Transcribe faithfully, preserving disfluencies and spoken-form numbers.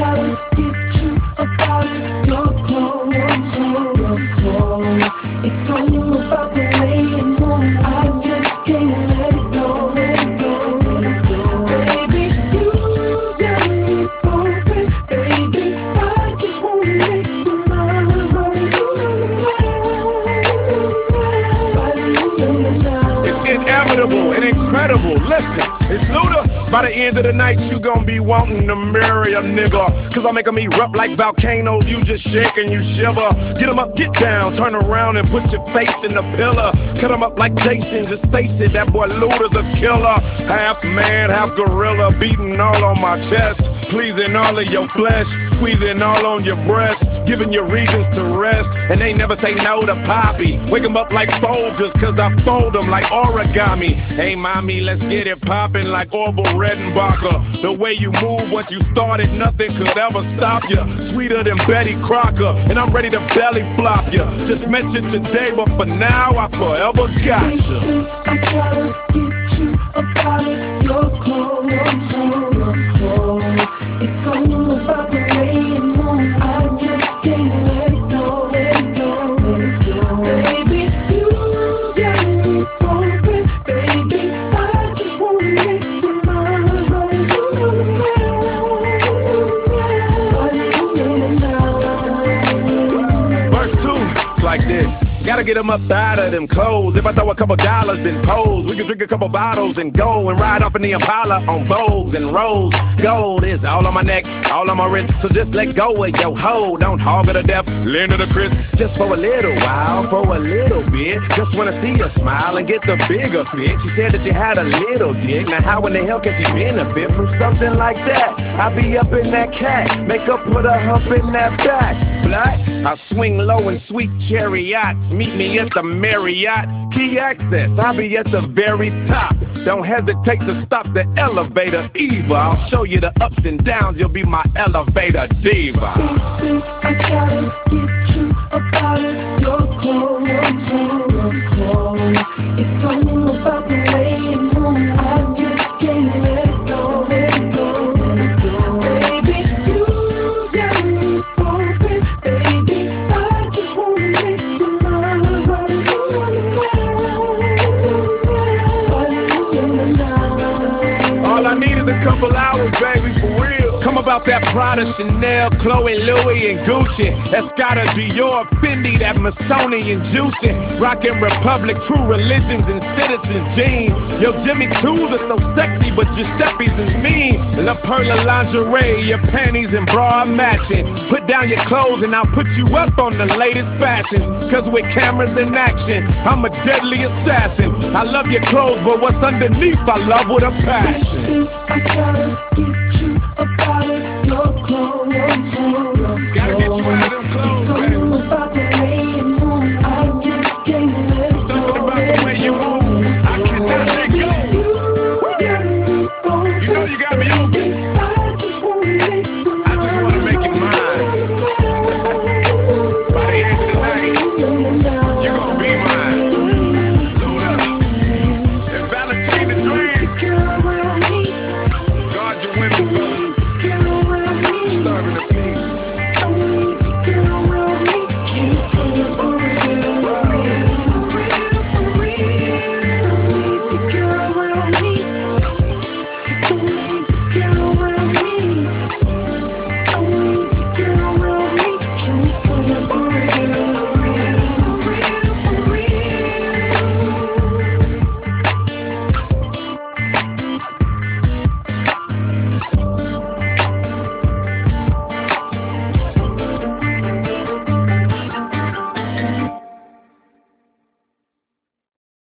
gotta get you up out of your clothes, your clothes. It's all about the way you move. I just can't let it go, let it go, let it go. Baby, you got me open, baby. I just wanna make you mine. It's inevitable and incredible. Listen, it's Luda. By the end of the night, you gon' be wanting to marry a nigga. Cause I make them erupt like volcanoes, you just shake and you shiver. Get them up, get down, turn around and put your face in the pillar. Cut them up like Jason, just face it, that boy Luda's a killer. Half man, half gorilla, beating all on my chest. Pleasing all of your flesh, squeezing all on your breast. Giving you reasons to rest, and they never say no to Poppy. Wake them up like Folgers, cause I fold them like origami. Hey mommy, let's get it poppin' like Orville Redenbacher. The way you move once you started, nothing could ever stop you. Sweeter than Betty Crocker, and I'm ready to belly flop you. Just met you today, but for now I forever got you. I gotta get you up out of your clothes, your clothes. It's all about the way you move. I just can't let it go, let it go, let it go. Baby, you got me open, baby. I just wanna make you mine. Verse two, it's like this. Gotta get them up out of them clothes. If I throw a couple dollars, then pose. We can drink a couple bottles and go and ride off in the Impala on Vogues and Rose. Gold is all on my neck, all on my wrist. So just let go of your hoe. Don't hog it to death, lean to the crisp. Just for a little while, for a little bit. Just wanna see you smile and get the bigger fit. She said that you had a little dick. Now how in the hell can she benefit from something like that? I be up in that cat, make her put a hump in that back. Black, I swing low in sweet chariots. Meet me at the Marriott, key access. I'll be at the very top. Don't hesitate to stop the elevator, Eva. I'll show you the ups and downs. You'll be my elevator diva. Baby, I gotta get you up out of your clothes, your clothes. It's all about the way you move. I just can't let it go, let it go, let it go. Baby, you got me open, baby. I just wanna make you mine. All I need is a couple hours, baby, for real. Come about that Prada, Chanel, Chloe, Louis, and Gucci. Escada, Dior, Fendi, that Missoni and Juicy. Rockin' Republic, True Religions, and Citizens jeans. Yo, Jimmy Choo's are so sexy, but Giuseppe's is mean. La Perla lingerie, your panties and bra matching. Put down your clothes and I'll put you up on the latest fashions. Cause with cameras in action, I'm a deadly assassin. I love your clothes, but what's underneath, I love with a passion. I gotta get you up out of your clothes, your Gotta get you out of them clothes, It's baby. all about the way you move. I just can't let it go. Something about the way you move, I cannot let go. You know you got me open. I just wanna make you I just wanna make you mine. By the end of the night, you gon' be mine. Luda and Valentine the Dream. Guard your women, fellas. Disturbing the peace.